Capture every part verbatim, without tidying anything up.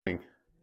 Let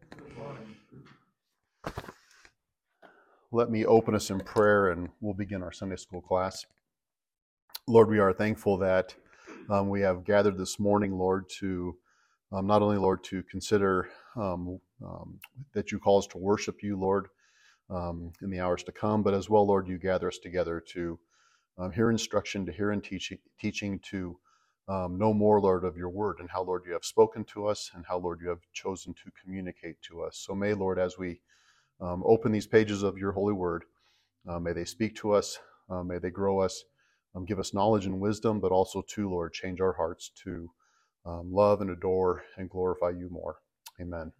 me open us in prayer and we'll begin our Sunday school class. Lord, we are thankful that um, we have gathered this morning, Lord, to um, not only, Lord, to consider um, um, that you call us to worship you, Lord, um, in the hours to come, but as well, Lord, you gather us together to um, hear instruction, to hear in teaching, teaching to um, know more, Lord, of your word and how, Lord, you have spoken to us and how, Lord, you have chosen to communicate to us. So may, Lord, as we Um, open these pages of your holy word. Uh, may they speak to us. Uh, may they grow us, um, give us knowledge and wisdom, but also to, Lord, change our hearts to um, love and adore and glorify you more. Amen.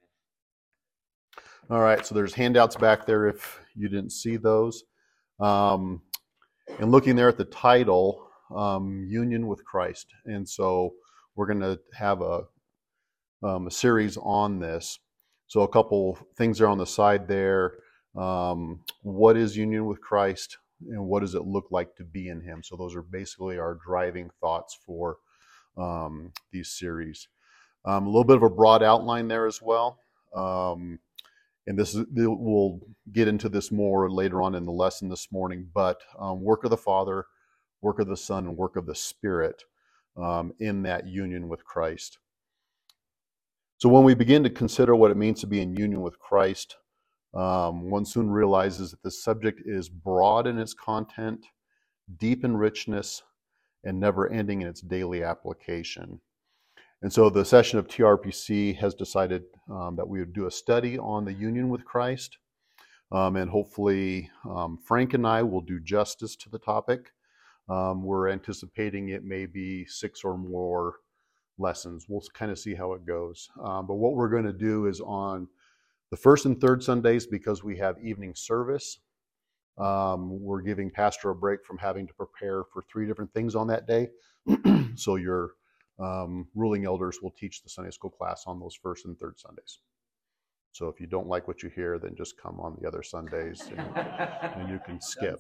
All right, so there's handouts back there if you didn't see those. Um, and looking there at the title, um, Union with Christ. And so we're going to have a, um, a series on this. So a couple things are on the side there. Um, what is union with Christ and what does it look like to be in him? So those are basically our driving thoughts for um, these series. Um, a little bit of a broad outline there as well. Um, and this is, we'll get into this more later on in the lesson this morning, but um, work of the Father, work of the Son, and work of the Spirit um, in that union with Christ. So when we begin to consider what it means to be in union with Christ, um, one soon realizes that the subject is broad in its content, deep in richness, and never ending in its daily application. And so the session of T R P C has decided um, that we would do a study on the union with Christ. Um, and hopefully um, Frank and I will do justice to the topic. Um, we're anticipating it may be six or more lessons. We'll kind of see how it goes. Um, but what we're going to do is on the first and third Sundays, because we have evening service, um, we're giving Pastor a break from having to prepare for three different things on that day. So your um, ruling elders will teach the Sunday school class on those first and third Sundays. So if you don't like what you hear, then just come on the other Sundays and, and you can skip.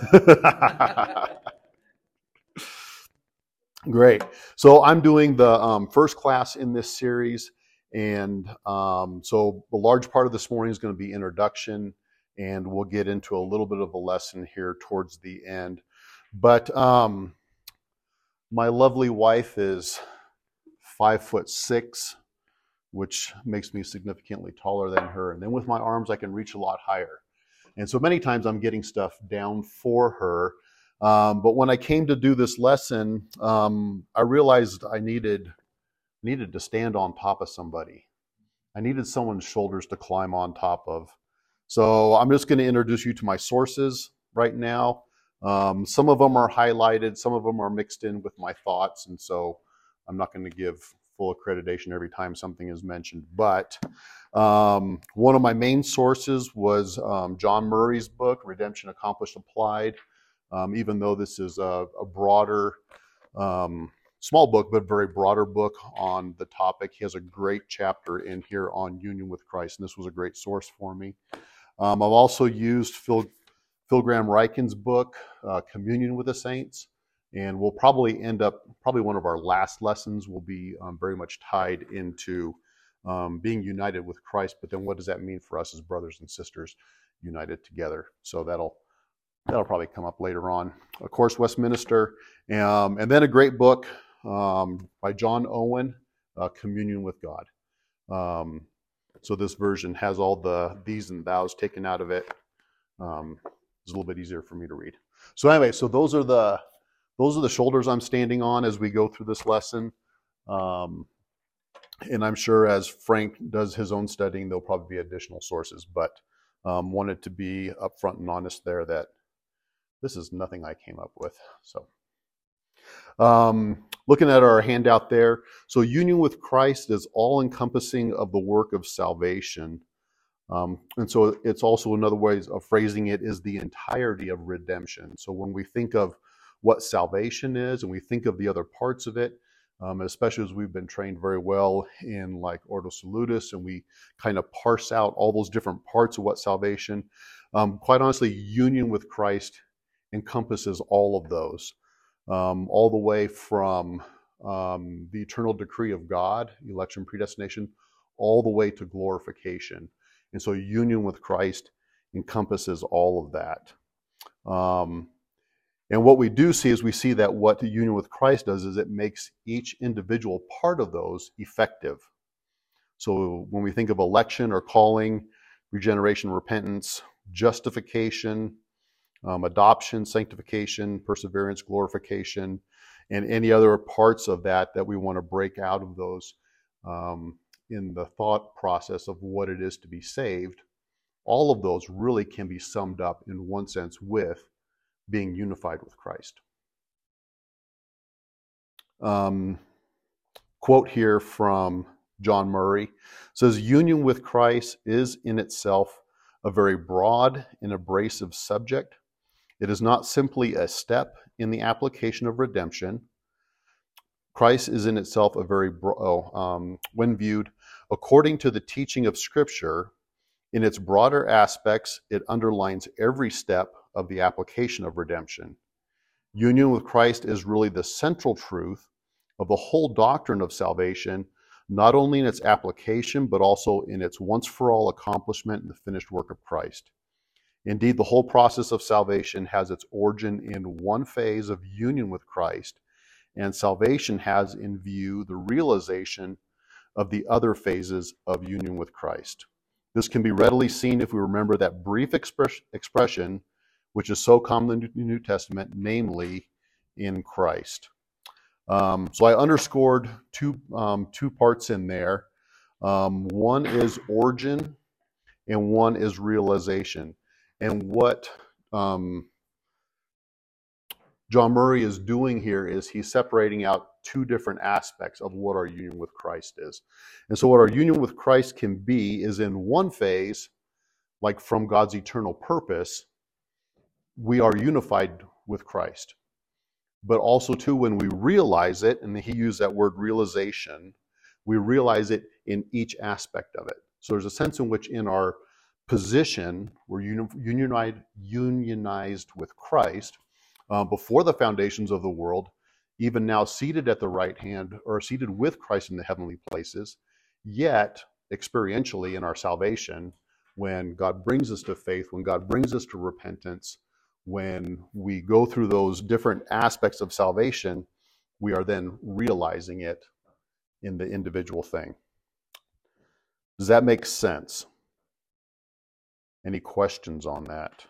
Great. So I'm doing the um, first class in this series. And um, so a large part of this morning is going to be introduction, and we'll get into a little bit of a lesson here towards the end. But um, my lovely wife is five foot six, which makes me significantly taller than her. And then with my arms, I can reach a lot higher. And so many times I'm getting stuff down for her. Um, but when I came to do this lesson, um, I realized I needed needed to stand on top of somebody. I needed someone's shoulders to climb on top of. So I'm just going to introduce you to my sources right now. Um, some of them are highlighted, some of them are mixed in with my thoughts, and so I'm not going to give full accreditation every time something is mentioned. But um, one of my main sources was um, John Murray's book, Redemption Accomplished Applied. Um, even though this is a, a broader, um, small book, but very broader book on the topic. He has a great chapter in here on union with Christ, and this was a great source for me. Um, I've also used Phil, Phil Graham Ryken's book, uh, Communion with the Saints, and we'll probably end up, probably one of our last lessons will be um, very much tied into um, being united with Christ, but then what does that mean for us as brothers and sisters united together? So that'll That'll probably come up later on. Of course, Westminster, um, and then a great book um, by John Owen, uh, Communion with God. Um, so this version has all the these and thous taken out of it. Um, it's a little bit easier for me to read. So anyway, so those are the those are the shoulders I'm standing on as we go through this lesson. Um, and I'm sure as Frank does his own studying, there'll probably be additional sources, but um, wanted to be upfront and honest there that this is nothing I came up with. So um, looking at our handout there, so union with Christ is all-encompassing of the work of salvation. Um, and so it's also another way of phrasing it is the entirety of redemption. So when we think of what salvation is and we think of the other parts of it, um, especially as we've been trained very well in like Ordo Salutis, and we kind of parse out all those different parts of what salvation, um, quite honestly, union with Christ encompasses all of those, um, all the way from um, the eternal decree of God, election, predestination, all the way to glorification. And so union with Christ encompasses all of that. Um, and what we do see is we see that what the union with Christ does is it makes each individual part of those effective. So when we think of election or calling, regeneration, repentance, justification, um, adoption, sanctification, perseverance, glorification, and any other parts of that that we want to break out of those um, in the thought process of what it is to be saved, all of those really can be summed up in one sense with being unified with Christ. Um, quote here from John Murray says, union with Christ is in itself a very broad and abrasive subject. It is not simply a step in the application of redemption. Christ is in itself a very, bro- oh, um, when viewed according to the teaching of Scripture, in its broader aspects, it underlines every step of the application of redemption. Union with Christ is really the central truth of the whole doctrine of salvation, not only in its application, but also in its once-for-all accomplishment in the finished work of Christ. Indeed, the whole process of salvation has its origin in one phase of union with Christ, and salvation has in view the realization of the other phases of union with Christ. This can be readily seen if we remember that brief express, expression, which is so common in the New Testament, namely, in Christ. Um, so I underscored two, um, two parts in there. Um, one is origin, and one is realization. And what um, John Murray is doing here is he's separating out two different aspects of what our union with Christ is. And so what our union with Christ can be is in one phase, like from God's eternal purpose, we are unified with Christ. But also too, when we realize it, and he used that word realization, we realize it in each aspect of it. So there's a sense in which in our position, we're unionized, unionized with Christ uh, before the foundations of the world, even now seated at the right hand, or seated with Christ in the heavenly places, yet experientially in our salvation, when God brings us to faith, when God brings us to repentance, when we go through those different aspects of salvation, we are then realizing it in the individual thing. Does that make sense? Any questions on that?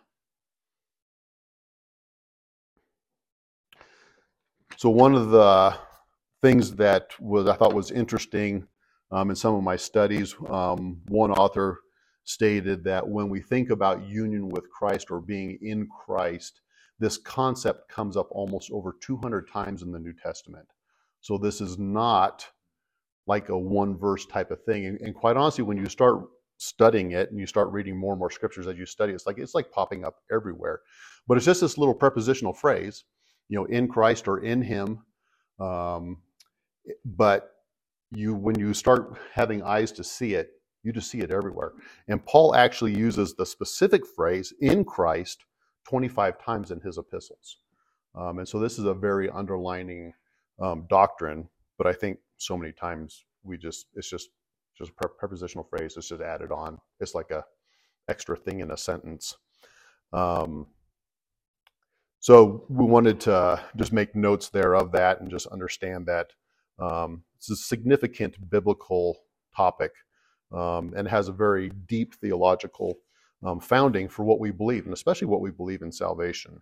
So one of the things that was I thought was interesting um, in some of my studies, um, one author stated that when we think about union with Christ or being in Christ, this concept comes up almost over two hundred times in the New Testament. So this is not like a one verse type of thing. And, and quite honestly, when you start studying it and you start reading more and more scriptures as you study, it's like it's like popping up everywhere. But it's just this little prepositional phrase, you know, in Christ or in Him. Um, but you, when you start having eyes to see it, you just see it everywhere. And Paul actually uses the specific phrase in Christ twenty-five times in his epistles. Um, and so this is a very underlining um, doctrine, but I think so many times we just, it's just, just a prepositional phrase. It's just added on. It's like a extra thing in a sentence. Um, so we wanted to just make notes there of that and just understand that um, it's a significant biblical topic. Um, and has a very deep theological um, founding for what we believe, and especially what we believe in salvation.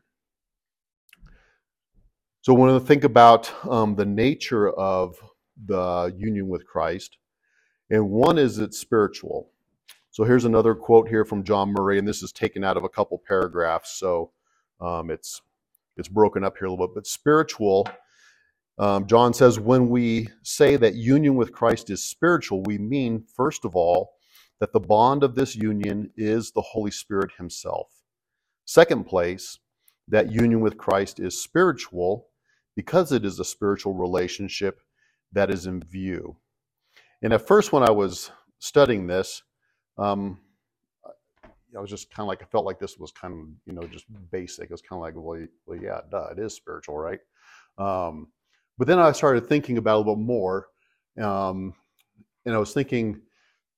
So when we think about um, the nature of the union with Christ, and one is it's spiritual. So here's another quote here from John Murray, and this is taken out of a couple paragraphs, so um, it's it's broken up here a little bit. But spiritual, Um, John says, when we say that union with Christ is spiritual, we mean, first of all, that the bond of this union is the Holy Spirit Himself. Second place, that union with Christ is spiritual because it is a spiritual relationship that is in view. And at first, when I was studying this, um, I was just kind of like, I felt like this was kind of, you know, just basic. It was kind of like, well, well yeah, duh, it is spiritual, right? Um, But then I started thinking about it a little more, um, and I was thinking,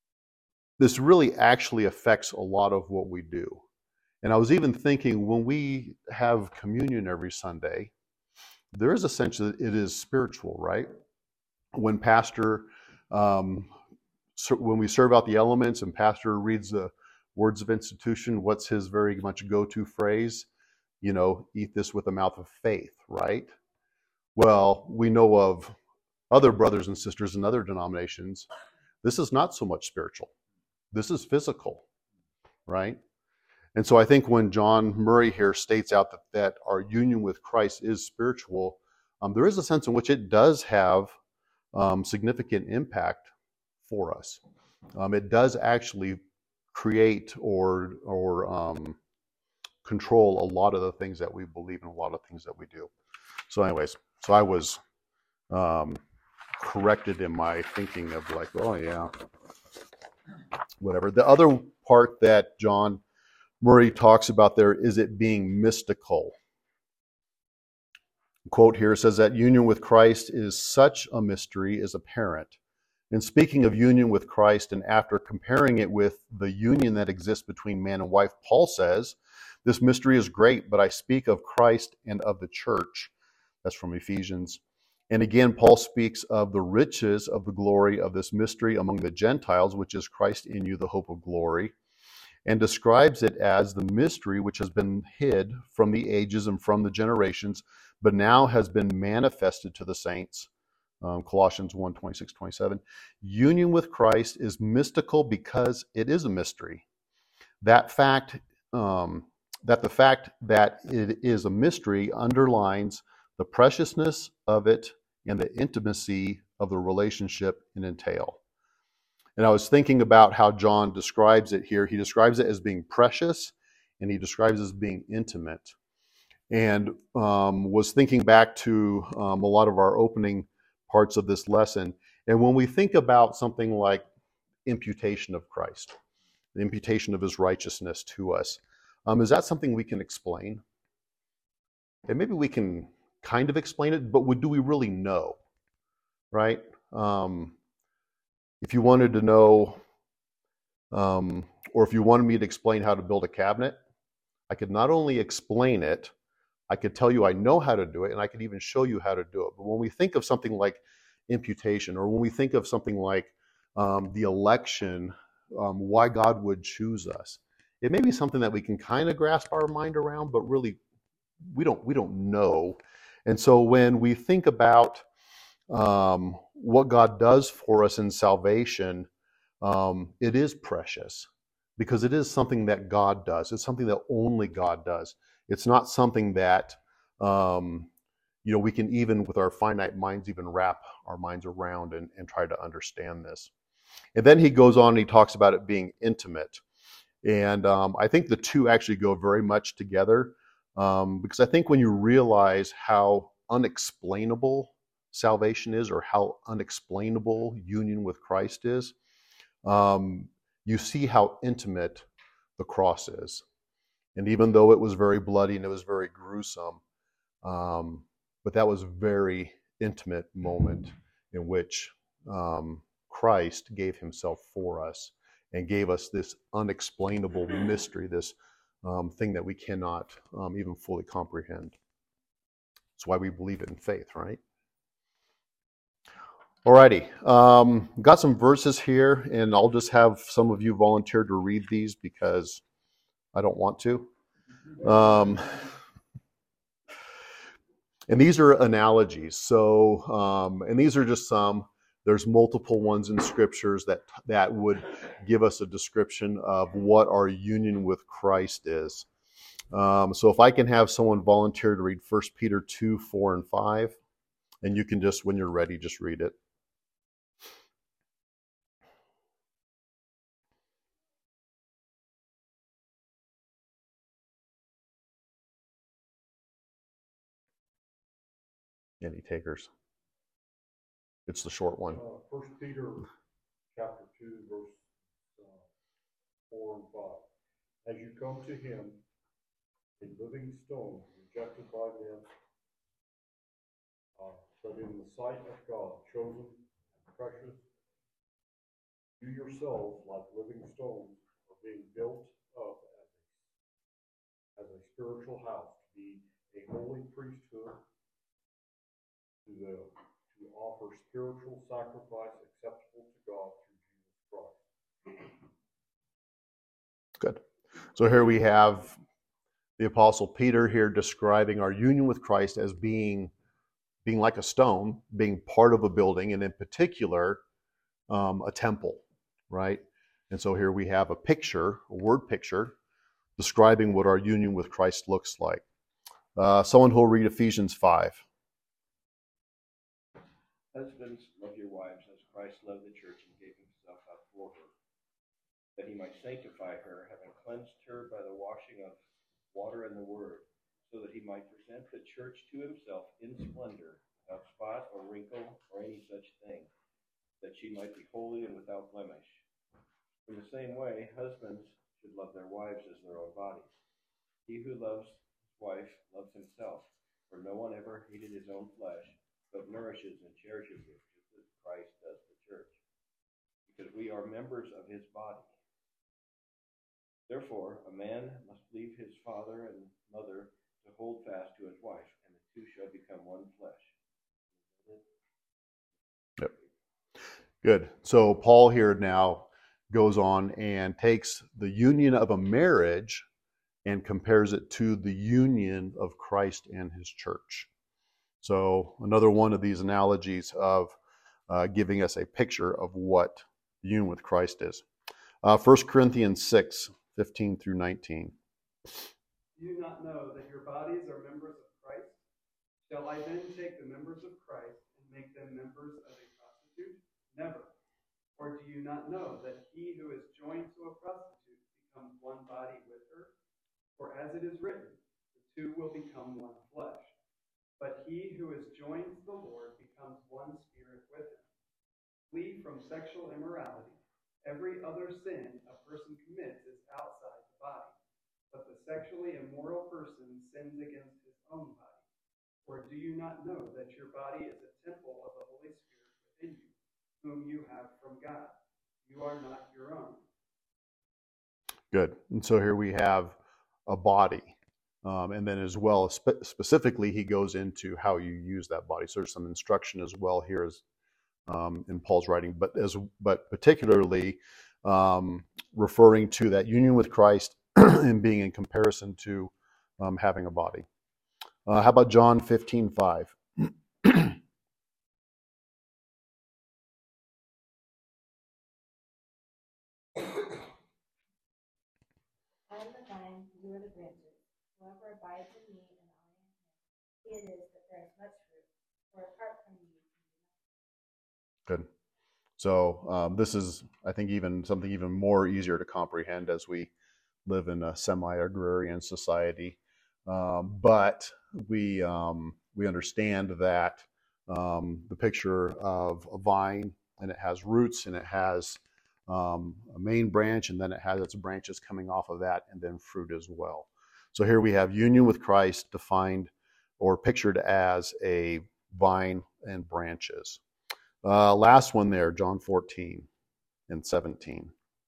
this really actually affects a lot of what we do. And I was even thinking, when we have communion every Sunday, there is a sense that it is spiritual, right? When pastor, um, so when we serve out the elements and pastor reads the words of institution, what's his very much go-to phrase? You know, eat this with a mouth of faith, right? Well, we know of other brothers and sisters in other denominations. This is not so much spiritual. This is physical, right? And so I think when John Murray here states out that, that our union with Christ is spiritual, um, there is a sense in which it does have um, significant impact for us. Um, it does actually create or or um, control a lot of the things that we believe and a lot of things that we do. So anyways, so I was um, corrected in my thinking of like, oh yeah, whatever. The other part that John Murray talks about there is it being mystical. Quote here says that union with Christ is such a mystery is apparent. And speaking of union with Christ, and after comparing it with the union that exists between man and wife, Paul says, this mystery is great, but I speak of Christ and of the church. That's from Ephesians. And again, Paul speaks of the riches of the glory of this mystery among the Gentiles, which is Christ in you, the hope of glory, and describes it as the mystery which has been hid from the ages and from the generations, but now has been manifested to the saints. Um, Colossians one, twenty-six, twenty-seven. Union with Christ is mystical because it is a mystery. That fact, um, that the fact that it is a mystery underlines the preciousness of it and the intimacy of the relationship it entails. And I was thinking about how John describes it here. He describes it as being precious, and he describes it as being intimate. And um, was thinking back to um, a lot of our opening parts of this lesson. And when we think about something like imputation of Christ, the imputation of his righteousness to us, um, is that something we can explain? And maybe we can kind of explain it, but do we really know, right? Um, if you wanted to know, um, or if you wanted me to explain how to build a cabinet, I could not only explain it, I could tell you I know how to do it, and I could even show you how to do it. But when we think of something like imputation, or when we think of something like um, the election, um, why God would choose us, it may be something that we can kind of grasp our mind around, but really we don't we don't know. And so when we think about um, what God does for us in salvation, um, it is precious because it is something that God does. It's something that only God does. It's not something that, um, you know, we can even with our finite minds even wrap our minds around and, and try to understand this. And then he goes on and he talks about it being intimate. And um, I think the two actually go very much together um, because I think when you realize how unexplainable salvation is or how unexplainable union with Christ is, um, you see how intimate the cross is. And even though it was very bloody and it was very gruesome, um, but that was a very intimate moment in which um, Christ gave himself for us and gave us this unexplainable mystery, this um, thing that we cannot um, even fully comprehend. That's why we believe it in faith, right? Alrighty, um, got some verses here, and I'll just have some of you volunteer to read these because I don't want to. Um, and these are analogies. So, um, and these are just some. There's multiple ones in scriptures that that would give us a description of what our union with Christ is. Um, so if I can have someone volunteer to read First Peter two, four, and five, and you can just, when you're ready, just read it. Any takers? It's the short one. Uh, First Peter chapter two, verse uh, four and five. As you come to him, a living stone, rejected by men, uh, but in the sight of God, chosen, precious, You yourselves, like living stones, are being built up as a, as a spiritual house to be a holy priesthood to the to offer spiritual sacrifice acceptable to God through Jesus Christ. Good. So here we have the Apostle Peter here describing our union with Christ as being being like a stone, being part of a building, and in particular, um, a temple, right? And so here we have a picture, a word picture, describing what our union with Christ looks like. Uh, someone who will read Ephesians five. Husbands, love your wives as Christ loved the church and gave himself up for her, that he might sanctify her, having cleansed her by the washing of water and the word, so that he might present the church to himself in splendor, without spot or wrinkle or any such thing, that she might be holy and without blemish. In the same way, husbands should love their wives as their own bodies. He who loves his wife loves himself, for no one ever hated his own flesh, but nourishes and cherishes it, just as Christ does the church, because we are members of his body. Therefore, a man must leave his father and mother to hold fast to his wife, and the two shall become one flesh. Yep. Good. So Paul here now goes on and takes the union of a marriage and compares it to the union of Christ and his church. So another one of these analogies of uh, giving us a picture of what the union with Christ is. Uh, First Corinthians six, fifteen through nineteen. Do you not know that your bodies are members of Christ? Shall I then take the members of Christ and make them members of a prostitute? Never. Or do you not know that he who is joined to a prostitute becomes one body with her? For as it is written, the two will become one flesh. But he who is joined to the Lord becomes one spirit with him. Flee from sexual immorality. Every other sin a person commits is outside the body, but the sexually immoral person sins against his own body. Or do you not know that your body is a temple of the Holy Spirit within you, whom you have from God? You are not your own. Good. And so here we have a body. Um, and then as well, spe- specifically, he goes into how you use that body. So there's some instruction as well here as, um, in Paul's writing, but as but particularly um, referring to that union with Christ and being in comparison to um, having a body. Uh, how about John fifteen five? I am the vine, you are the branches. Whoever abides in me and I in him, he it is that bears much fruit, for apart from me you can do nothing. Good. So um, this is, I think, even something even more easier to comprehend as we live in a semi-agrarian society. Um, but we um, we understand that um, the picture of a vine, and it has roots, and it has um, a main branch, and then it has its branches coming off of that, and then fruit as well. So here we have union with Christ defined or pictured as a vine and branches. Uh, last one there, John fourteen and seventeen.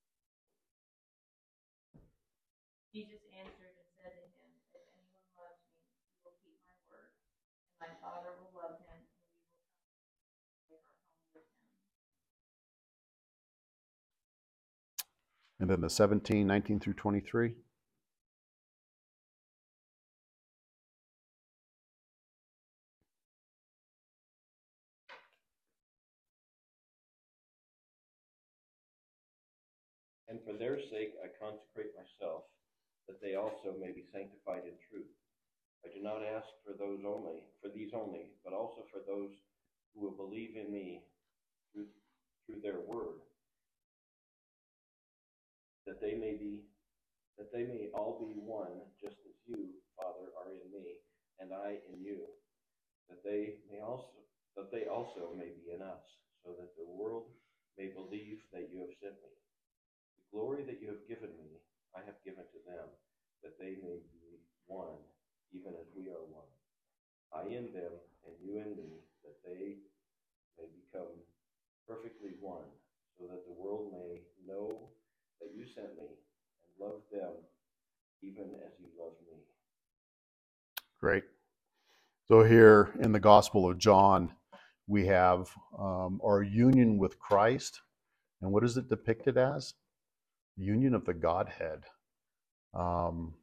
Jesus answered and said to him, if anyone loves me, he will keep my word, and my Father will love him, and we will come and make our home with him. And then the seventeen, nineteen through twenty-three. And for their sake I consecrate myself, that they also may be sanctified in truth. I do not ask for those only, for these only, but also for those who will believe in me through, through their word, that they may be, that they may all be one, just as you, Father, are in me, and I in you, that they may also, that they also may be in us, so that the world may believe that you have sent me. The glory that you have given me, I have given to them, that they may be one, even as we are one. I in them, and you in me, that they may become perfectly one, so that the world may know that you sent me and love them even as you loved me. Great. So here in the Gospel of John, we have um, our union with Christ. And what is it depicted as? Union of the Godhead. Um,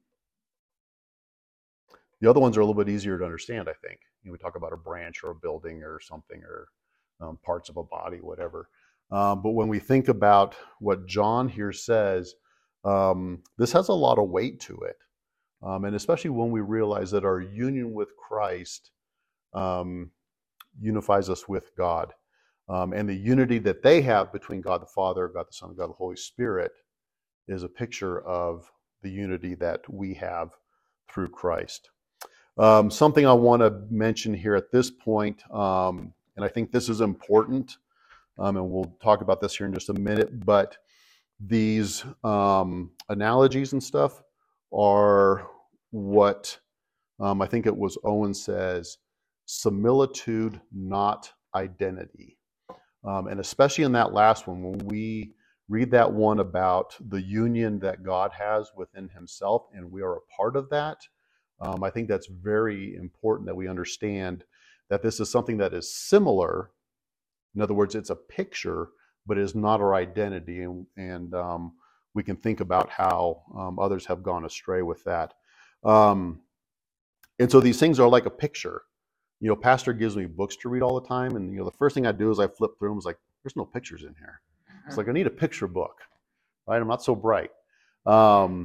the other ones are a little bit easier to understand, I think. You know, we talk about a branch or a building or something, or um, parts of a body, whatever. Um, but when we think about what John here says, um, this has a lot of weight to it. Um, and especially when we realize that our union with Christ um, unifies us with God. Um, and the unity that they have between God the Father, God the Son, and God the Holy Spirit is a picture of the unity that we have through Christ. Um, something I want to mention here at this point, um, and I think this is important, um, and we'll talk about this here in just a minute, but these um, analogies and stuff are what um, I think it was Owen says, similitude, not identity. Um, and especially in that last one, when we read that one about the union that God has within himself, and we are a part of that, um, I think that's very important that we understand that this is something that is similar. In other words, it's a picture, but it is not our identity. And, and um, we can think about how um, others have gone astray with that. Um, and so these things are like a picture. You know, Pastor gives me books to read all the time, and you know, the first thing I do is I flip through them. It's like, there's no pictures in here. It's like, I need a picture book, right? I'm not so bright. Um,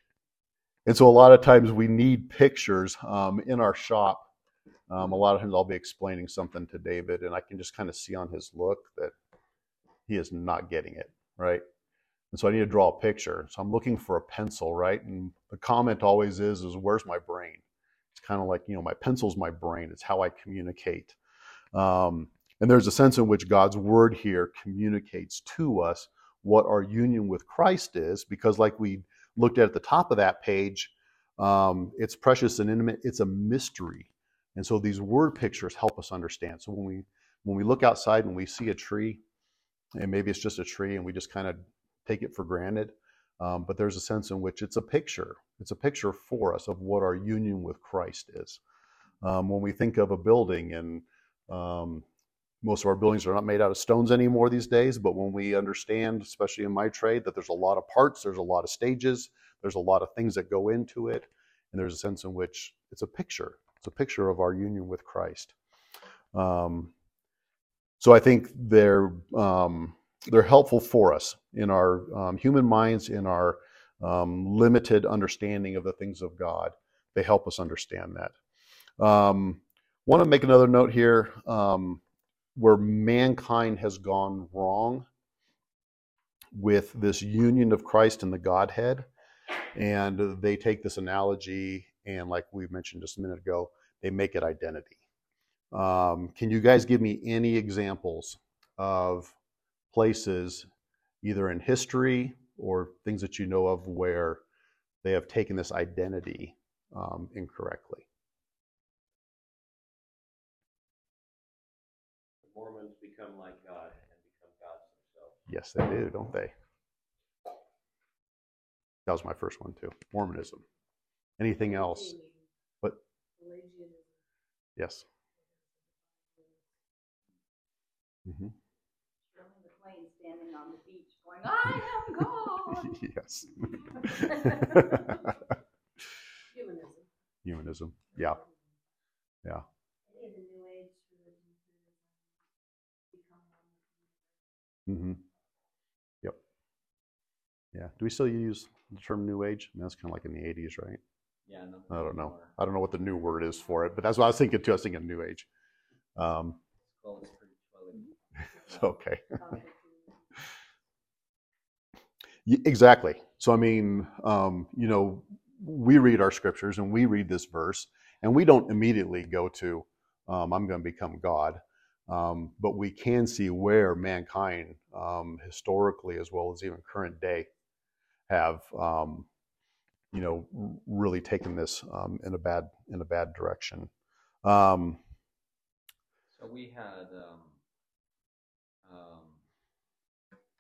and so a lot of times we need pictures um, in our shop. Um, a lot of times I'll be explaining something to David, and I can just kind of see on his look that he is not getting it, right? And so I need to draw a picture. So I'm looking for a pencil, right? And the comment always is, is where's my brain? It's kind of like, you know, my pencil's my brain. It's how I communicate. Um, and there's a sense in which God's word here communicates to us what our union with Christ is, because like we looked at at the top of that page, um, it's precious and intimate. It's a mystery. And so these word pictures help us understand. So when we when we look outside and we see a tree, and maybe it's just a tree and we just kind of take it for granted, um, but there's a sense in which it's a picture. It's a picture for us of what our union with Christ is. Um, when we think of a building, and um, most of our buildings are not made out of stones anymore these days, but when we understand, especially in my trade, that there's a lot of parts, there's a lot of stages, there's a lot of things that go into it, and there's a sense in which it's a picture. It's a picture of our union with Christ. Um, so I think they're um, they're helpful for us in our um, human minds, in our um, limited understanding of the things of God. They help us understand that. Um, want to make another note here. Um, where mankind has gone wrong with this union of Christ and the Godhead. And they take this analogy and, like we mentioned just a minute ago, they make it identity. Um, can you guys give me any examples of places, either in history or things that you know of, where they have taken this identity um, incorrectly? Mormons become like God and become gods themselves. Yes, they do, don't they? That was my first one too. Mormonism. Anything else? But yes. Mm-hmm. Shirley MacLaine standing on the beach going, I am God. Yes. Humanism. Humanism. Yeah. Yeah. Any of the New Age religions become Mm-hmm. Yep. Yeah. Do we still use the term New Age? I mean, that's kind of like in the eighties, right? Yeah, no, I don't know. more. I don't know what the new word is for it, but that's what I was thinking too. I was thinking New Age. Um, Well, it's pretty well, okay. Y- Exactly. So, I mean, um, you know, we read our scriptures and we read this verse, and we don't immediately go to, um, I'm going to become God. Um, but we can see where mankind, um, historically as well as even current day, have, um, you know, r- really taken this um, in a bad in a bad direction. Um, So we had um, um,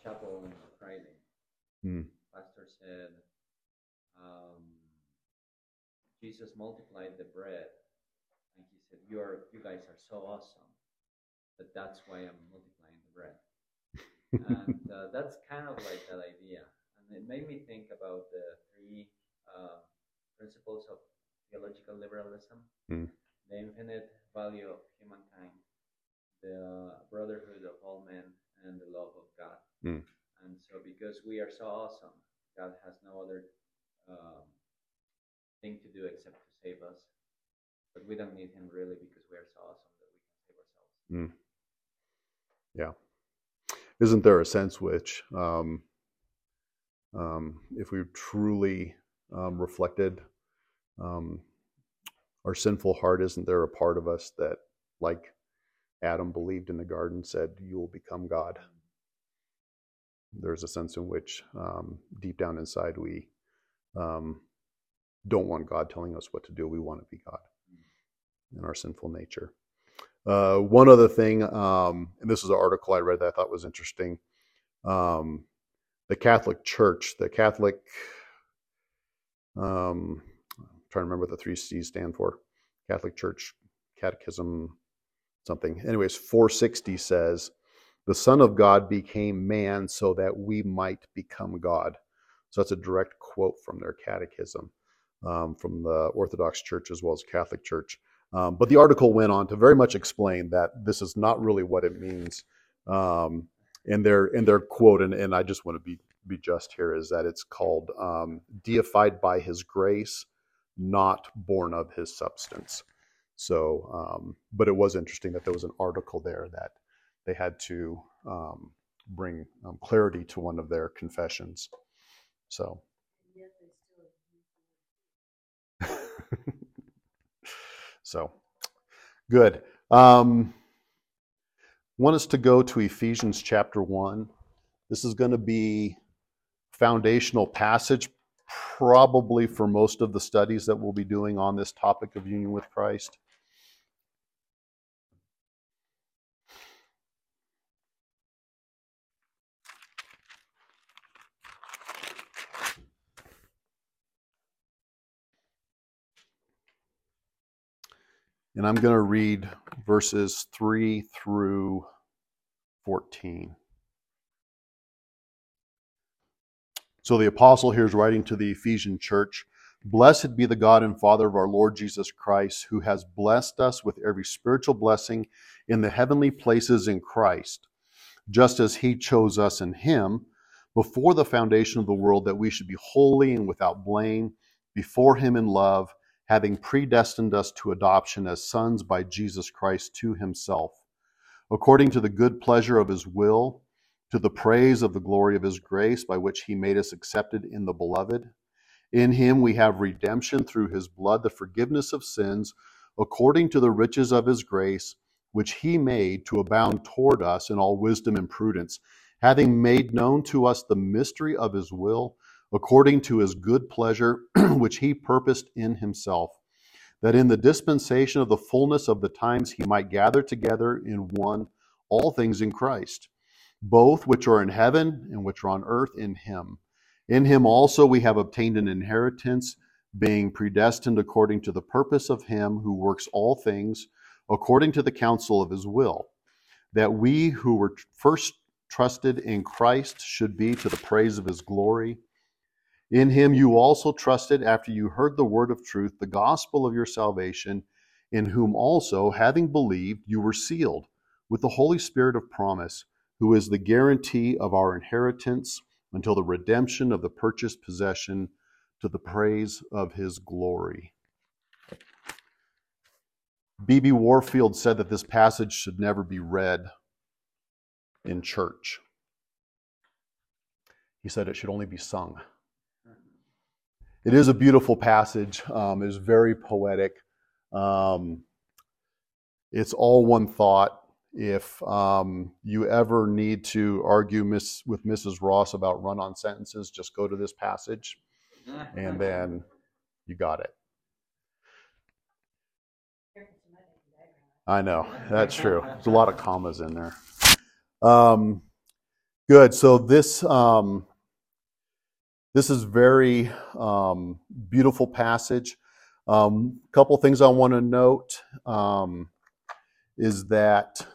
chapel on Friday. Hmm. Pastor said, um, Jesus multiplied the bread, and he said, "You are, you guys are so awesome, that that's why I'm multiplying the bread." And uh, that's kind of like that idea, and it made me think about the three uh, principles of theological liberalism: Hmm. the infinite value of humankind, the brotherhood of all men, and the love of God. Hmm. And so, because we are so awesome, God has no other um, thing to do except to save us. But we don't need Him really, because we are so awesome that we can save ourselves. Hmm. Yeah. Isn't there a sense which, um, um, if we truly um, reflected um, our sinful heart, isn't there a part of us that, like Adam believed in the garden, said, "You will become God"? There's a sense in which, um, deep down inside, we um, don't want God telling us what to do. We want to be God in our sinful nature. Uh, one other thing, um, and this is an article I read that I thought was interesting. Um, the Catholic Church, the Catholic, um, I'm trying to remember what the three C's stand for. Catholic Church Catechism, something. Anyways, four sixty says, "The Son of God became man so that we might become God." So that's a direct quote from their catechism, um, from the Orthodox Church as well as Catholic Church. Um, but the article went on to very much explain that this is not really what it means. Um, in their in their quote, and, and I just want to be be just here, is that it's called um, "deified by His grace, not born of His substance." So, um, but it was interesting that there was an article there that they had to um, bring um, clarity to one of their confessions. So, so good. Um, want us to go to Ephesians chapter one. This is going to be foundational passage, probably for most of the studies that we'll be doing on this topic of union with Christ. And I'm going to read verses three through fourteen. So the apostle here is writing to the Ephesian church. "Blessed be the God and Father of our Lord Jesus Christ, who has blessed us with every spiritual blessing in the heavenly places in Christ, just as He chose us in Him before the foundation of the world, that we should be holy and without blame before Him in love, having predestined us to adoption as sons by Jesus Christ to Himself, according to the good pleasure of His will, to the praise of the glory of His grace, by which He made us accepted in the Beloved. In Him we have redemption through His blood, the forgiveness of sins, according to the riches of His grace, which He made to abound toward us in all wisdom and prudence, having made known to us the mystery of His will, according to His good pleasure, which He purposed in Himself, that in the dispensation of the fullness of the times He might gather together in one all things in Christ, both which are in heaven and which are on earth in Him. In Him also we have obtained an inheritance, being predestined according to the purpose of Him who works all things according to the counsel of His will, that we who were first trusted in Christ should be to the praise of His glory. In Him you also trusted after you heard the word of truth, the gospel of your salvation, in whom also, having believed, you were sealed with the Holy Spirit of promise, who is the guarantee of our inheritance until the redemption of the purchased possession, to the praise of His glory. B B Warfield said that this passage should never be read in church. He said it should only be sung. It is a beautiful passage. Um, it is very poetic. Um, it's all one thought. If um, you ever need to argue miss, with Missus Ross about run-on sentences, just go to this passage, and then you got it. I know, that's true. There's a lot of commas in there. Um, Good. So this um, this is very um, beautiful passage. A um, couple things I want to note um, is that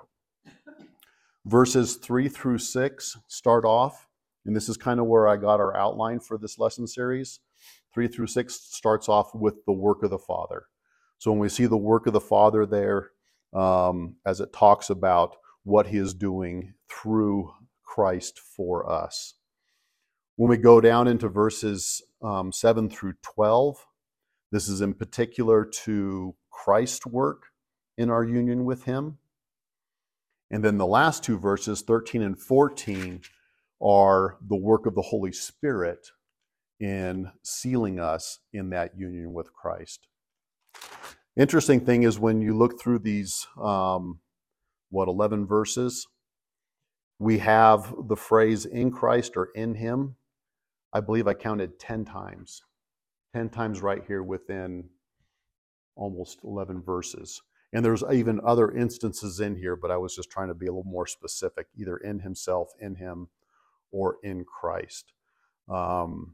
verses three through six start off, and this is kind of where I got our outline for this lesson series. Three through six starts off with the work of the Father. So when we see the work of the Father there, um, as it talks about what he is doing through Christ for us. When we go down into verses um, seven through twelve, this is in particular to Christ's work in our union with him. And then the last two verses, thirteen and fourteen, are the work of the Holy Spirit in sealing us in that union with Christ. Interesting thing is when you look through these, um, what, eleven verses, we have the phrase in Christ or in him. I believe I counted ten times. ten times right here within almost eleven verses. And there's even other instances in here, but I was just trying to be a little more specific, either in himself, in him, or in Christ. Um,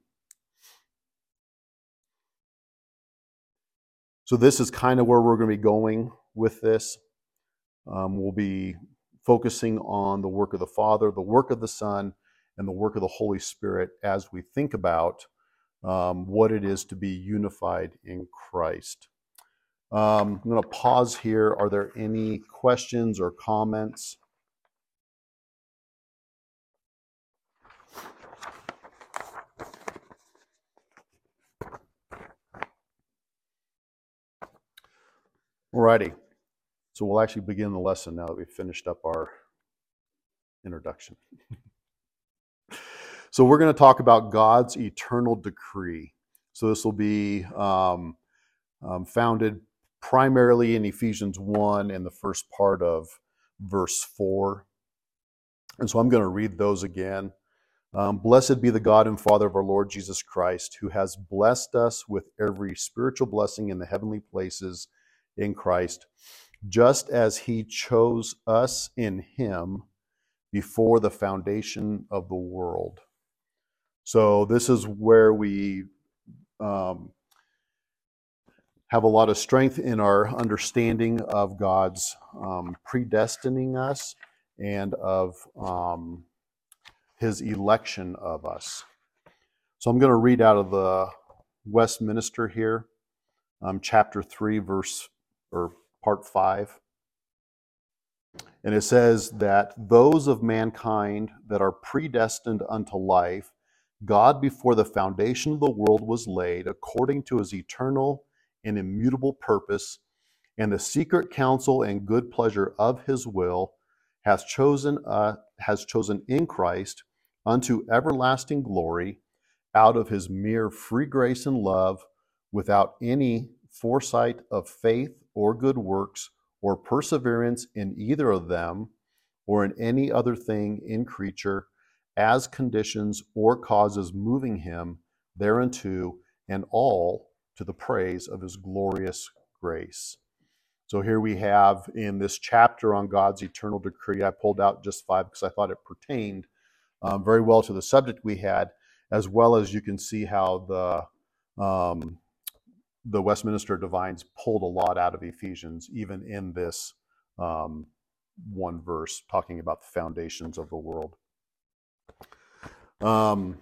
so this is kind of where we're going to be going with this. Um, we'll be focusing on the work of the Father, the work of the Son, and the work of the Holy Spirit as we think about um, what it is to be unified in Christ. Um, I'm going to pause here. Are there any questions or comments? Alrighty. So we'll actually begin the lesson now that we've finished up our introduction. So we're going to talk about God's eternal decree. So this will be um, um, founded primarily in Ephesians one and the first part of verse four. And so I'm going to read those again. Um, Blessed be the God and Father of our Lord Jesus Christ, who has blessed us with every spiritual blessing in the heavenly places in Christ, just as he chose us in him before the foundation of the world. So this is where we um, have a lot of strength in our understanding of God's um, predestining us and of um, his election of us. So I'm going to read out of the Westminster here, um, chapter three, verse or part five. And it says that those of mankind that are predestined unto life, God before the foundation of the world was laid, according to his eternal and immutable purpose, and the secret counsel and good pleasure of his will, has chosen uh, has chosen in Christ unto everlasting glory, out of his mere free grace and love, without any foresight of faith or good works, or perseverance in either of them, or in any other thing in creature, as conditions or causes moving him thereunto, and all to the praise of his glorious grace. So here we have in this chapter on God's eternal decree, I pulled out just five because I thought it pertained um, very well to the subject we had, as well as you can see how the um, the Westminster Divines pulled a lot out of Ephesians, even in this um, one verse, talking about the foundations of the world. Um,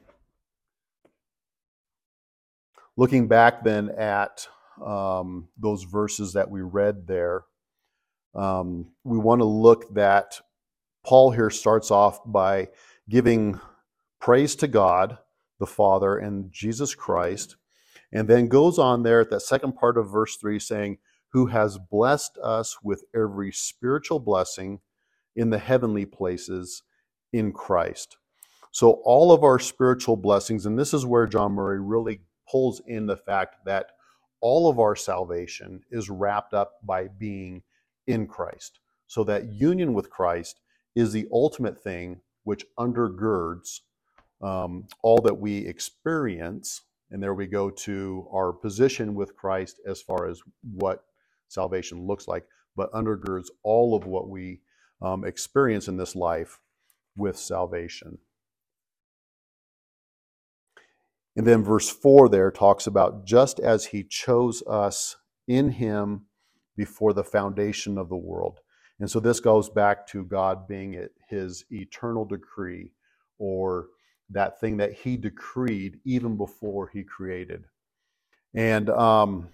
looking back then at um, those verses that we read there, um, we want to look that Paul here starts off by giving praise to God, the Father, and Jesus Christ, and then goes on there at that second part of verse three saying, who has blessed us with every spiritual blessing in the heavenly places in Christ. So all of our spiritual blessings, and this is where John Murray really pulls in the fact that all of our salvation is wrapped up by being in Christ. So that union with Christ is the ultimate thing which undergirds um, all that we experience. And there we go to our position with Christ as far as what salvation looks like, but undergirds all of what we um, experience in this life with salvation. And then verse four there talks about just as he chose us in him before the foundation of the world. And so this goes back to God being his eternal decree, or that thing that he decreed even before he created. And um,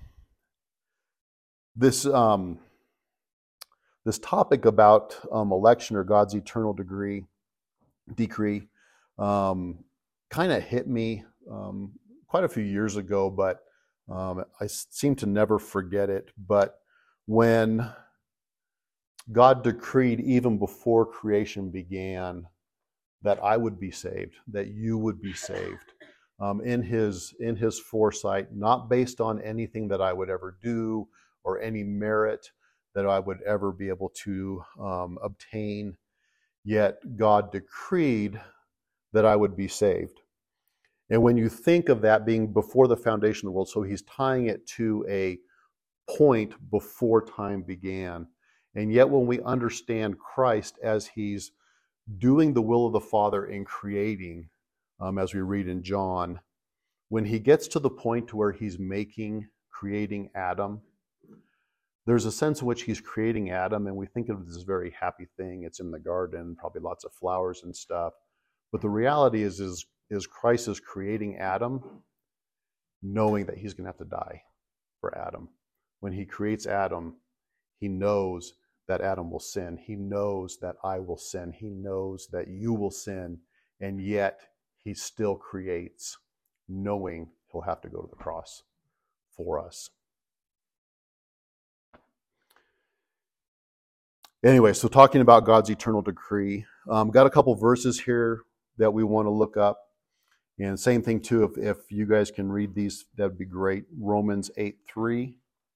this um, this topic about um, election or God's eternal degree, decree um, kind of hit me um, quite a few years ago, but um, I seem to never forget it. But when God decreed even before creation began that I would be saved, that you would be saved, um, in his in his foresight, not based on anything that I would ever do or any merit that I would ever be able to um, obtain, yet God decreed that I would be saved. And when you think of that being before the foundation of the world, so he's tying it to a point before time began. And yet when we understand Christ as he's doing the will of the Father in creating, um, as we read in John, when he gets to the point to where he's making, creating Adam, there's a sense in which he's creating Adam, and we think of this very happy thing. It's in the garden, probably lots of flowers and stuff. But the reality is, is, is Christ is creating Adam, knowing that he's going to have to die for Adam. When he creates Adam, he knows that Adam will sin. He knows that I will sin. He knows that you will sin. And yet he still creates, knowing he'll have to go to the cross for us. Anyway, so talking about God's eternal decree, um, got a couple verses here that we want to look up. And same thing too, if, if you guys can read these, that'd be great. Romans eight three.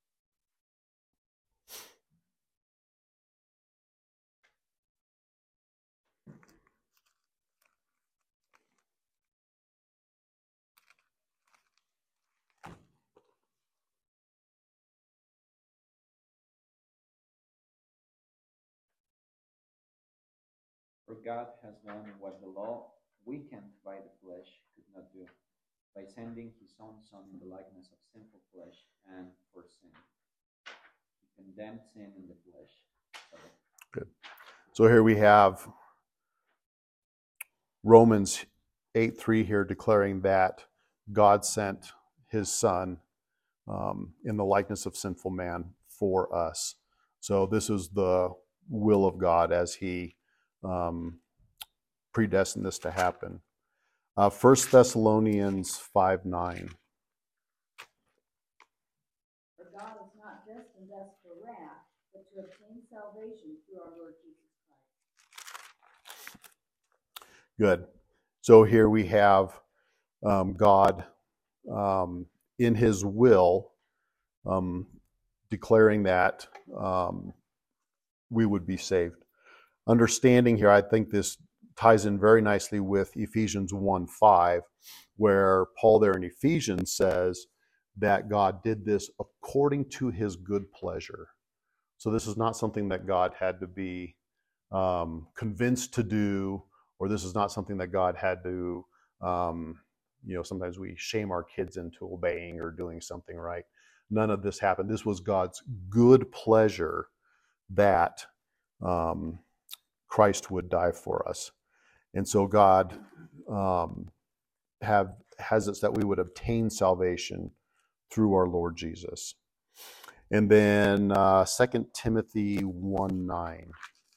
For God has done what the law, weakened by the flesh, could not do, by sending his own Son in the likeness of sinful flesh, and for sin. He condemned sin in the flesh. Sorry. Good. So here we have Romans eight three here declaring that God sent his Son um, in the likeness of sinful man for us. So this is the will of God as he um, predestined this to happen. Uh, First Thessalonians five nine. For God is not destined us for wrath, but to obtain salvation through our Lord Jesus Christ. Good. So here we have um, God um, in his will um, declaring that um, we would be saved. Understanding here, I think this ties in very nicely with Ephesians one five, where Paul there in Ephesians says that God did this according to his good pleasure. So this is not something that God had to be um, convinced to do, or this is not something that God had to, um, you know, sometimes we shame our kids into obeying or doing something right. None of this happened. This was God's good pleasure that um, Christ would die for us. And so God um, have, has it that we would obtain salvation through our Lord Jesus. And then uh, Second Timothy one nine.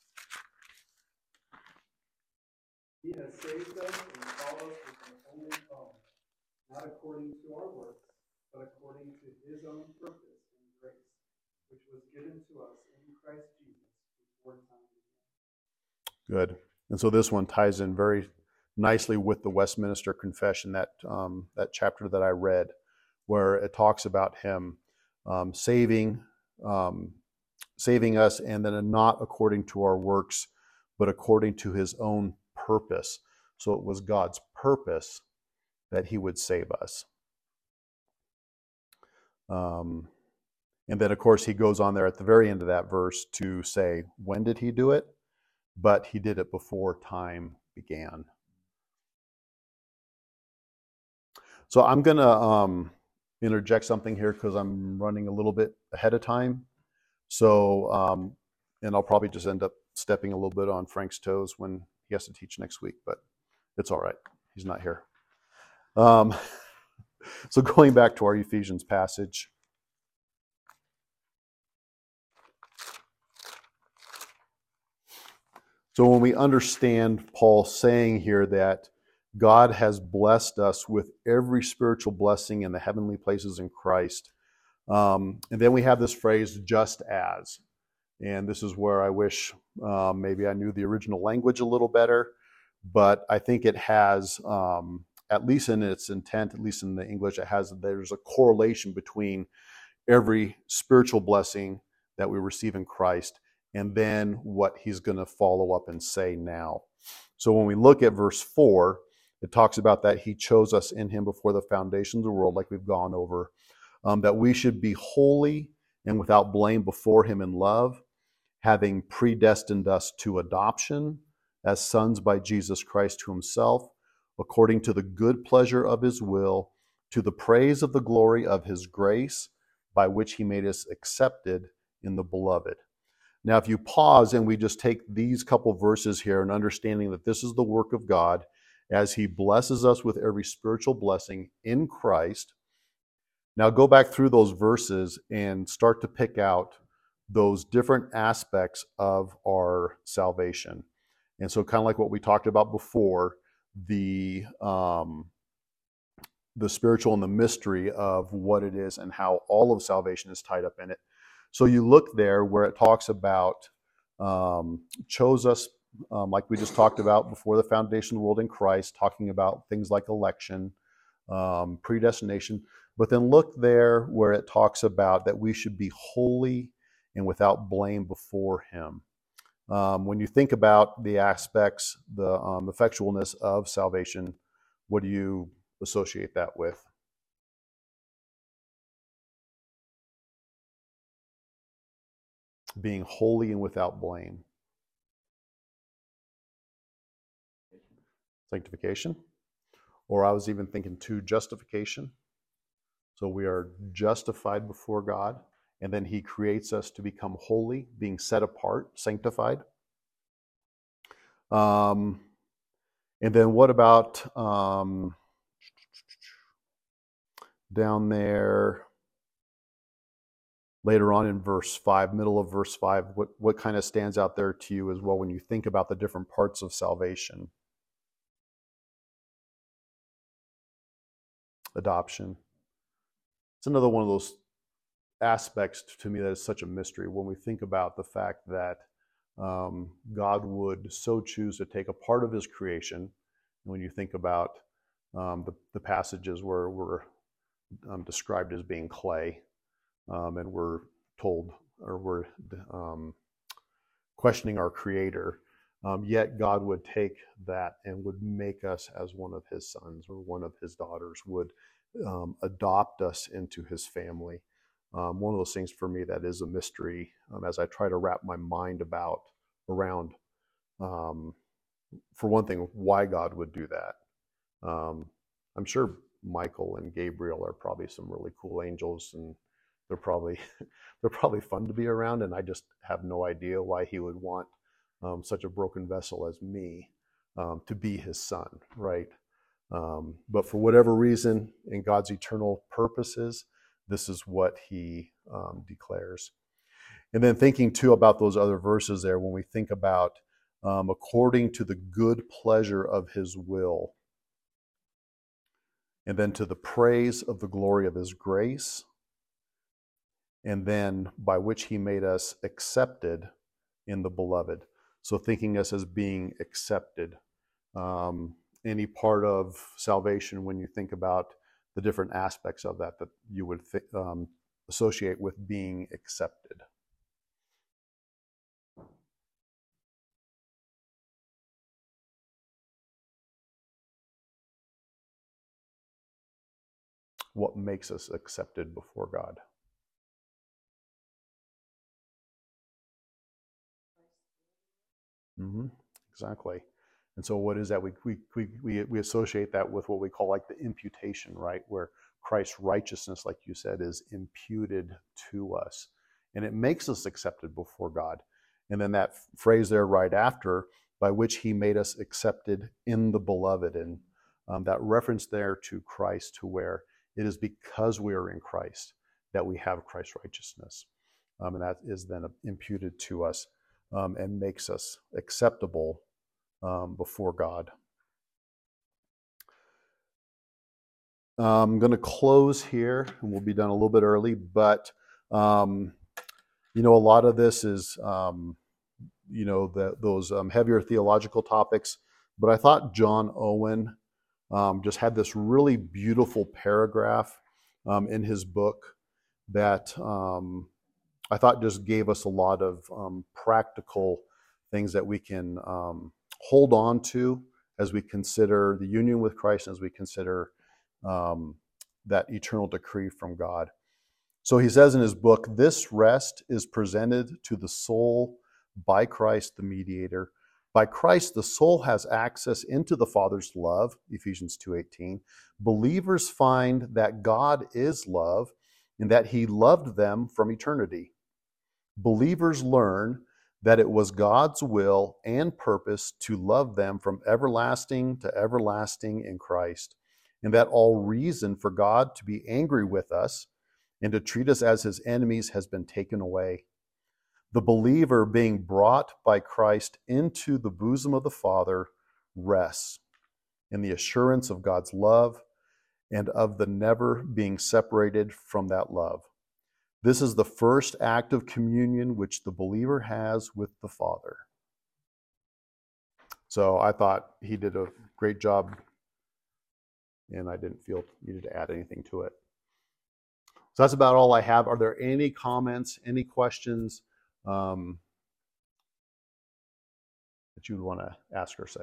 He has saved us and called us with an holy calling, not according to our works, but according to his own purpose and grace, which was given to us in Christ Jesus before time began. Good. And so this one ties in very nicely with the Westminster Confession, that um, that chapter that I read, where it talks about him um, saving um, saving us, and then not according to our works, but according to his own purpose. So it was God's purpose that he would save us. Um, and then, of course, he goes on there at the very end of that verse to say, when did he do it? But he did it before time began. So I'm going to um, interject something here because I'm running a little bit ahead of time. So, um, and I'll probably just end up stepping a little bit on Frank's toes when he has to teach next week, but it's all right. He's not here. Um, so going back to our Ephesians passage. So when we understand Paul saying here that God has blessed us with every spiritual blessing in the heavenly places in Christ, um, and then we have this phrase, just as. And this is where I wish um, maybe I knew the original language a little better, but I think it has, um, at least in its intent, at least in the English, it has, there's a correlation between every spiritual blessing that we receive in Christ and then what he's going to follow up and say now. So when we look at verse four, it talks about that he chose us in him before the foundations of the world, like we've gone over, um, that we should be holy and without blame before him in love, having predestined us to adoption as sons by Jesus Christ to himself, according to the good pleasure of his will, to the praise of the glory of his grace, by which he made us accepted in the beloved. Now, if you pause and we just take these couple verses here and understanding that this is the work of God as he blesses us with every spiritual blessing in Christ. Now go back through those verses and start to pick out those different aspects of our salvation. And so kind of like what we talked about before, the um, the spiritual and the mystery of what it is and how all of salvation is tied up in it. So you look there where it talks about um, chose us, um, like we just talked about before the foundation of the world in Christ, talking about things like election, um, predestination. But then look there where it talks about that we should be holy and without blame before him. Um, when you think about the aspects, the um, effectualness of salvation, what do you associate that with? Being holy and without blame. Sanctification. Or I was even thinking too, justification. So we are justified before God, and then he creates us to become holy, being set apart, sanctified. Um, and then what about um, down there later on in verse five, middle of verse five, what, what kind of stands out there to you as well when you think about the different parts of salvation? Adoption. It's another one of those aspects to me that is such a mystery when we think about the fact that um, God would so choose to take a part of his creation. When you think about um, the, the passages where we're um, described as being clay, um, and we're told, or we're um, questioning our Creator, um, yet God would take that and would make us as one of his sons or one of his daughters, would um, adopt us into his family. Um, one of those things for me that is a mystery um, as I try to wrap my mind about around, um, for one thing, why God would do that. Um, I'm sure Michael and Gabriel are probably some really cool angels, and they're probably they're probably fun to be around, and I just have no idea why he would want um, such a broken vessel as me um, to be his son, right? Um, but for whatever reason, in God's eternal purposes, this is what he um, declares. And then thinking too about those other verses there, when we think about um, according to the good pleasure of his will, and then to the praise of the glory of his grace, and then by which he made us accepted in the beloved. So thinking us as being accepted. Um, any part of salvation, when you think about the different aspects of that, that you would th- um, associate with being accepted. What makes us accepted before God? Mm-hmm. Exactly. And so what is that? We, we, we, we, we associate that with what we call like the imputation, right? Where Christ's righteousness, like you said, is imputed to us. And it makes us accepted before God. And then that phrase there right after, by which he made us accepted in the beloved. And um, that reference there to Christ, to where it is because we are in Christ that we have Christ's righteousness. Um, and that is then imputed to us um, and makes us acceptable um, before God. I'm going to close here, and we'll be done a little bit early, but um, you know, a lot of this is, um, you know, the, those um, heavier theological topics, but I thought John Owen um, just had this really beautiful paragraph um, in his book that um, I thought just gave us a lot of um, practical things that we can um, hold on to as we consider the union with Christ, as we consider um, that eternal decree from God. So he says in his book, this rest is presented to the soul by Christ the mediator. By Christ, the soul has access into the Father's love, Ephesians two eighteen. Believers find that God is love and that he loved them from eternity. Believers learn that it was God's will and purpose to love them from everlasting to everlasting in Christ, and that all reason for God to be angry with us and to treat us as his enemies has been taken away. The believer, being brought by Christ into the bosom of the Father, rests in the assurance of God's love and of the never being separated from that love. This is the first act of communion which the believer has with the Father. So I thought he did a great job, and I didn't feel needed to add anything to it. So that's about all I have. Are there any comments, any questions um, that you would want to ask or say?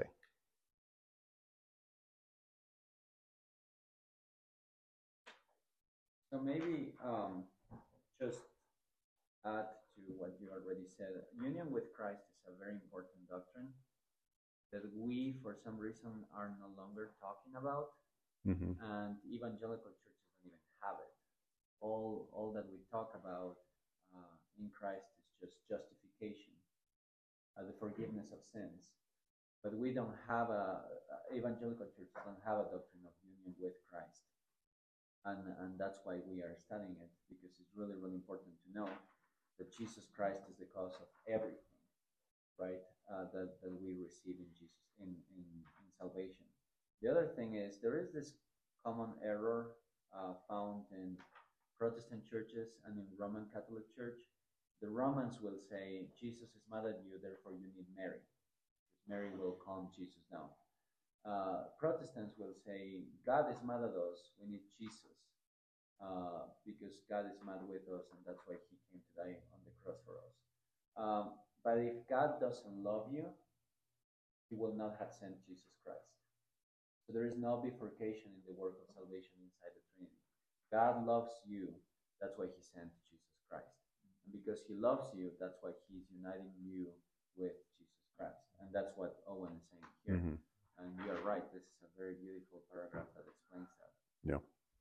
So maybe um, just add to what you already said. Union with Christ is a very important doctrine that we, for some reason, are no longer talking about, Mm-hmm. and evangelical churches don't even have it. All, all that we talk about uh, in Christ is just justification, uh, the forgiveness of sins. But we don't have a, evangelical churches don't have a doctrine of union with Christ. And, and that's why we are studying it, because it's really, really important to know that Jesus Christ is the cause of everything, right? Uh, that, that we receive in Jesus, in, in, in salvation. The other thing is, there is this common error uh, found in Protestant churches and in Roman Catholic Church. The Romans will say, Jesus is mad at you, therefore you need Mary. Mary will calm Jesus down. Uh, Protestants will say, God is mad at us, we need Jesus, uh, because God is mad with us, and that's why he came to die on the cross for us. Um, but if God doesn't love you, he will not have sent Jesus Christ. So there is no bifurcation in the work of salvation inside the Trinity. God loves you, that's why he sent Jesus Christ. And because he loves you, that's why he's uniting you with Jesus Christ. And that's what Owen is saying here. Mm-hmm. And you are right, this is a very beautiful paragraph that explains that. Yeah.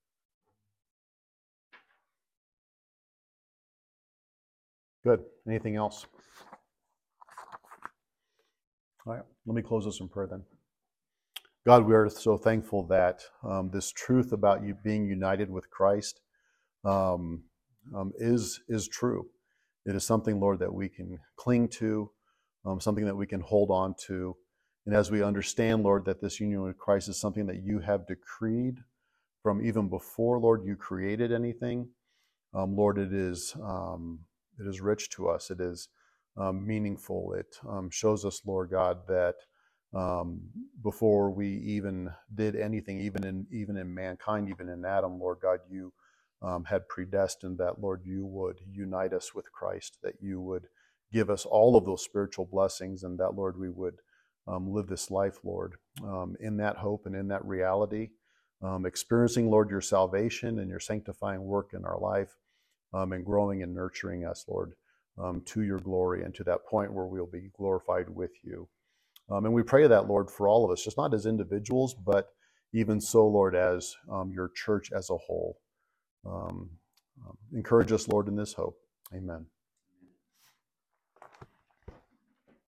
Good. Anything else? All right, let me close this in prayer then. God, we are so thankful that um, this truth about you being united with Christ um, um, is, is true. It is something, Lord, that we can cling to, um, something that we can hold on to. And as we understand, Lord, that this union with Christ is something that you have decreed from even before, Lord, you created anything, um, Lord, it is, um, it is rich to us. It is um, meaningful. It um, shows us, Lord God, that Um, before we even did anything, even in even in mankind, even in Adam, Lord God, you um, had predestined that, Lord, you would unite us with Christ, that you would give us all of those spiritual blessings, and that, Lord, we would um, live this life, Lord, um, in that hope and in that reality, um, experiencing, Lord, your salvation and your sanctifying work in our life, um, and growing and nurturing us, Lord, um, to your glory and to that point where we'll be glorified with you. Um, and we pray that, Lord, for all of us, just not as individuals, but even so, Lord, as um, your church as a whole. Um, um, encourage us, Lord, in this hope. Amen.